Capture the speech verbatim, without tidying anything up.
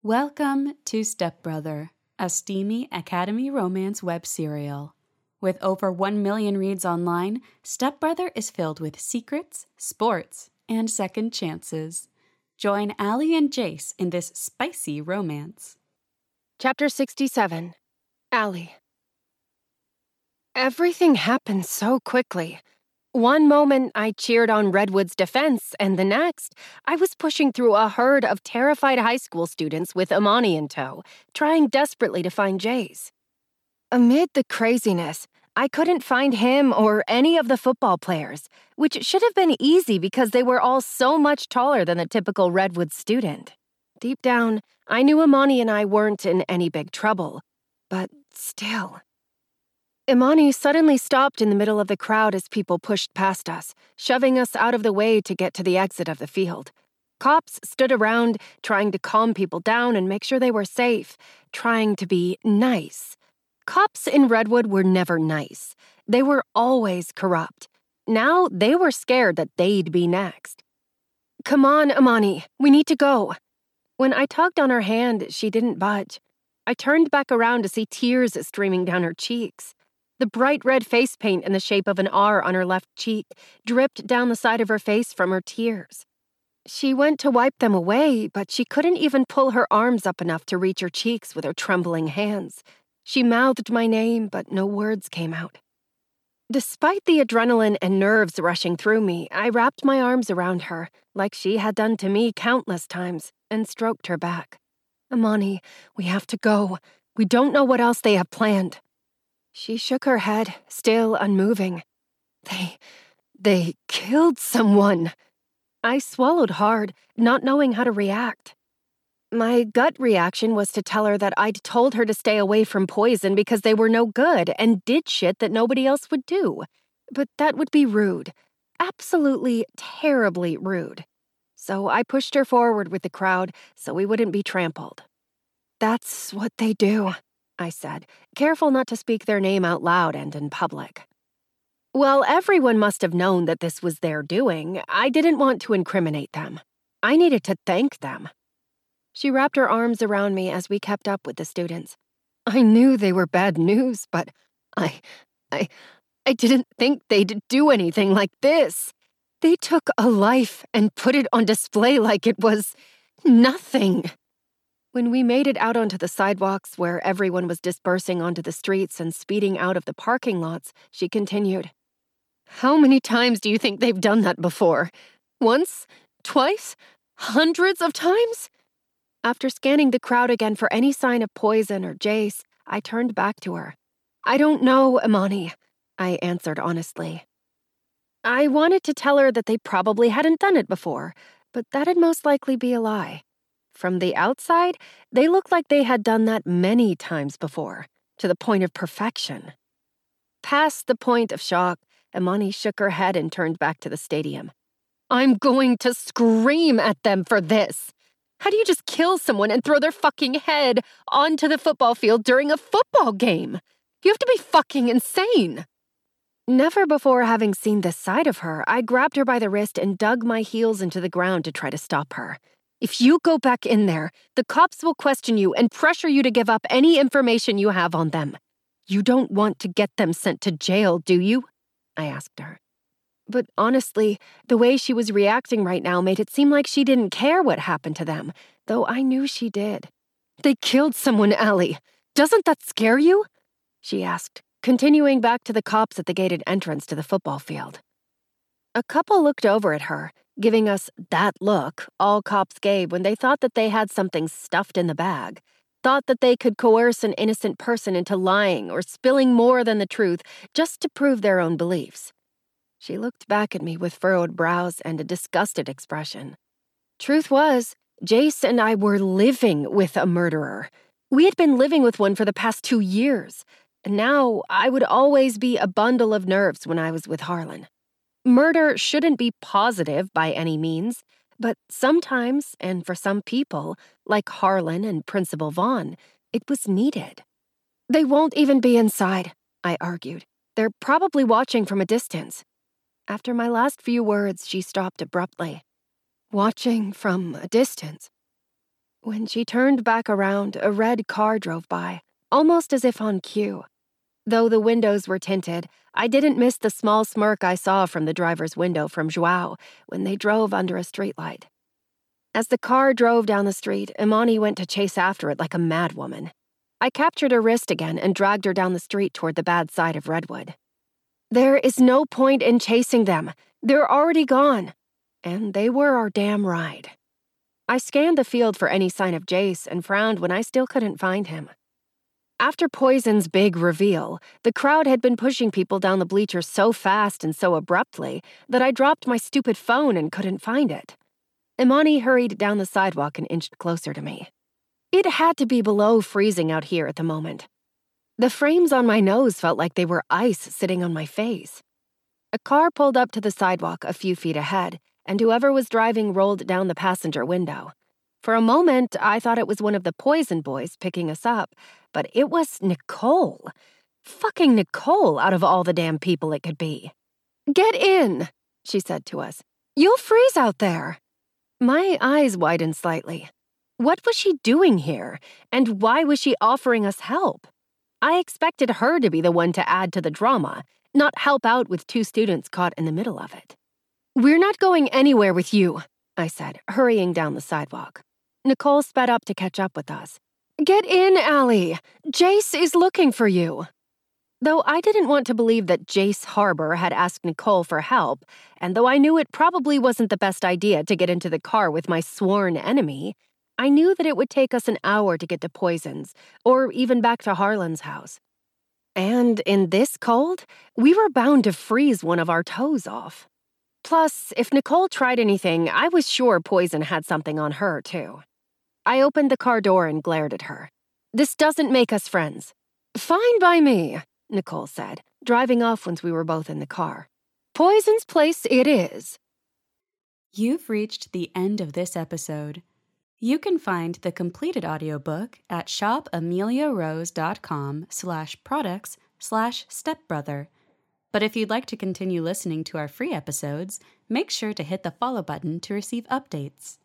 Welcome to Stepbrother, a steamy Academy romance web serial. With over one million reads online, Stepbrother is filled with secrets, sports, and second chances. Join Allie and Jace in this spicy romance. Chapter sixty-seven. Allie. Everything happened so quickly. One moment, I cheered on Redwood's defense, and the next, I was pushing through a herd of terrified high school students with Imani in tow, trying desperately to find Jace. Amid the craziness, I couldn't find him or any of the football players, which should have been easy because they were all so much taller than the typical Redwood student. Deep down, I knew Imani and I weren't in any big trouble, but still. Imani suddenly stopped in the middle of the crowd as people pushed past us, shoving us out of the way to get to the exit of the field. Cops stood around, trying to calm people down and make sure they were safe, trying to be nice. Cops in Redwood were never nice. They were always corrupt. Now they were scared that they'd be next. "Come on, Imani, we need to go." When I tugged on her hand, she didn't budge. I turned back around to see tears streaming down her cheeks. The bright red face paint in the shape of an R on her left cheek dripped down the side of her face from her tears. She went to wipe them away, but she couldn't even pull her arms up enough to reach her cheeks with her trembling hands. She mouthed my name, but no words came out. Despite the adrenaline and nerves rushing through me, I wrapped my arms around her, like she had done to me countless times, and stroked her back. "Imani, we have to go. We don't know what else they have planned." She shook her head, still unmoving. They... they killed someone. I swallowed hard, not knowing how to react. My gut reaction was to tell her that I'd told her to stay away from poison because they were no good and did shit that nobody else would do. But that would be rude. Absolutely terribly rude. So I pushed her forward with the crowd so we wouldn't be trampled. "That's what they do," I said, careful not to speak their name out loud and in public. Well, everyone must have known that this was their doing. I didn't want to incriminate them. I needed to thank them. She wrapped her arms around me as we kept up with the students. I knew they were bad news, but I... I... I didn't think they'd do anything like this. They took a life and put it on display like it was nothing. When we made it out onto the sidewalks where everyone was dispersing onto the streets and speeding out of the parking lots, she continued, "How many times do you think they've done that before? Once? Twice? Hundreds of times?" After scanning the crowd again for any sign of poison or Jace, I turned back to her. "I don't know, Imani," I answered honestly. I wanted to tell her that they probably hadn't done it before, but that'd most likely be a lie. From the outside, they looked like they had done that many times before, to the point of perfection. Past the point of shock, Imani shook her head and turned back to the stadium. "I'm going to scream at them for this. How do you just kill someone and throw their fucking head onto the football field during a football game? You have to be fucking insane." Never before having seen this side of her, I grabbed her by the wrist and dug my heels into the ground to try to stop her. "If you go back in there, the cops will question you and pressure you to give up any information you have on them. You don't want to get them sent to jail, do you?" I asked her. But honestly, the way she was reacting right now made it seem like she didn't care what happened to them, though I knew she did. "They killed someone, Allie. Doesn't that scare you?" she asked, continuing back to the cops at the gated entrance to the football field. A couple looked over at her, giving us that look all cops gave when they thought that they had something stuffed in the bag, thought that they could coerce an innocent person into lying or spilling more than the truth just to prove their own beliefs. She looked back at me with furrowed brows and a disgusted expression. Truth was, Jace and I were living with a murderer. We had been living with one for the past two years, and now I would always be a bundle of nerves when I was with Harlan. Murder shouldn't be positive by any means, but sometimes, and for some people, like Harlan and Principal Vaughn, it was needed. "They won't even be inside," I argued. "They're probably watching from a distance." After my last few words, she stopped abruptly. "Watching from a distance? When she turned back around, a red car drove by, almost as if on cue. Though the windows were tinted, I didn't miss the small smirk I saw from the driver's window from Joao when they drove under a streetlight. As the car drove down the street, Imani went to chase after it like a madwoman. I captured her wrist again and dragged her down the street toward the bad side of Redwood. There is no point in chasing them. They're already gone. And they were our damn ride. I scanned the field for any sign of Jace and frowned when I still couldn't find him. After Poison's big reveal, the crowd had been pushing people down the bleachers so fast and so abruptly that I dropped my stupid phone and couldn't find it. Imani hurried down the sidewalk and inched closer to me. It had to be below freezing out here at the moment. The frames on my nose felt like they were ice sitting on my face. A car pulled up to the sidewalk a few feet ahead, and whoever was driving rolled down the passenger window. For a moment, I thought it was one of the Poison boys picking us up, but it was Nicole. Fucking Nicole out of all the damn people it could be. "Get in," she said to us. "You'll freeze out there." My eyes widened slightly. What was she doing here, and why was she offering us help? I expected her to be the one to add to the drama, not help out with two students caught in the middle of it. "We're not going anywhere with you," I said, hurrying down the sidewalk. Nicole sped up to catch up with us. "Get in, Allie. Jace is looking for you." Though I didn't want to believe that Jace Harbor had asked Nicole for help, and though I knew it probably wasn't the best idea to get into the car with my sworn enemy, I knew that it would take us an hour to get to Poison's, or even back to Harlan's house. And in this cold, we were bound to freeze one of our toes off. Plus, if Nicole tried anything, I was sure Poison had something on her, too. I opened the car door and glared at her. "This doesn't make us friends." "Fine by me," Nicole said, driving off once we were both in the car. "Poison's place it is." You've reached the end of this episode. You can find the completed audiobook at shopameliarose.com slash products slash stepbrother. But if you'd like to continue listening to our free episodes, make sure to hit the follow button to receive updates.